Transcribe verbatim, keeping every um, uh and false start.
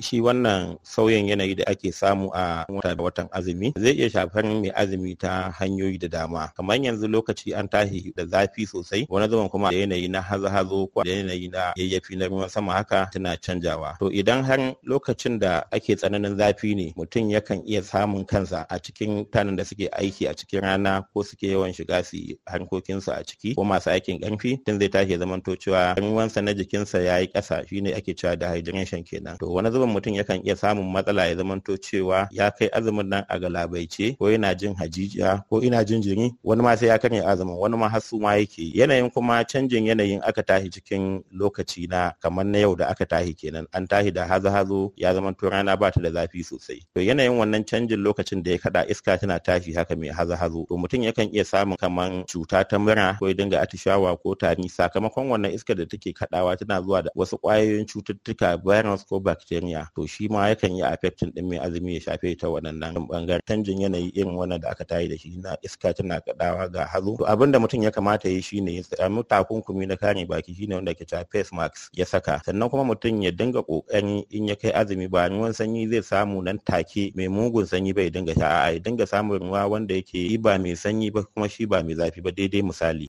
shi wannan sauyin yanayi da ake samu a wata da watan azumi zai iya shafar mai azumi ta hanyoyi da dama. Kamar yanzu lokaci an tashi da zafi sosai, wani zaman kuma da yanayi na hazo-hazo ko da yanayi na yayyafi na ruwan sama haka tana canjawa. To idan har lokacin da ake tsananin zafi ne, mutum yakan iya samun kansa a cikin mutanen da suke aiki a cikin rana ko suke yawan shiga su harkokinsu a ciki ko masu aikin ƙarfi, tun zai tashi zamanto cewa ruwansa na jikinsa ya yi ƙasa, shine ake cewa dehydration kenan. To wani zuban mutum yakan iya samun matsala ya zamanto cewa ya kai azumin nan a galabaice ko yana jin hajijiya ko ina jin jiri, wani ma sai ya karya azumin, wani ma har su ma yake. Yanayin kuma canjin yanayin aka tashi cikin lokaci na kamar na yau da aka tashi kenan, an tashi da hazo-hazo ya zamanto rana ba ta da zafi sosai. To yanayin wannan canjin lokacin da ya kada iska tana tashi haka mai hazo-hazo, to mutum yakan iya samun kamar cuta ta mura ko ya dinga atishawa ko tari sakamakon wannan iskar da take kadawa tana zuwa da wasu kwayoyin cututtuka, virus ko bacteria. To shi ma yakan yi affecting din mai azumi ya shafe ta wannan bangaren canjin yanayi irin wannan da aka tayi da shi na iska tana kadawa ga hazo. To abinda mutum ya kamata ya yi shine ya samu takunkumi na kare baki, shine wanda ke cewa face mask ya saka. Sannan kuma mutum ya dinga kokari in ya kai azumi ba ruwan sanyi zai samu nan take mai mugun sanyi bai dinga sha, a'a ya dinga samun ruwa wanda yake yi ba mai sanyi ba kuma shi ba mai zafi ba, daidai misali.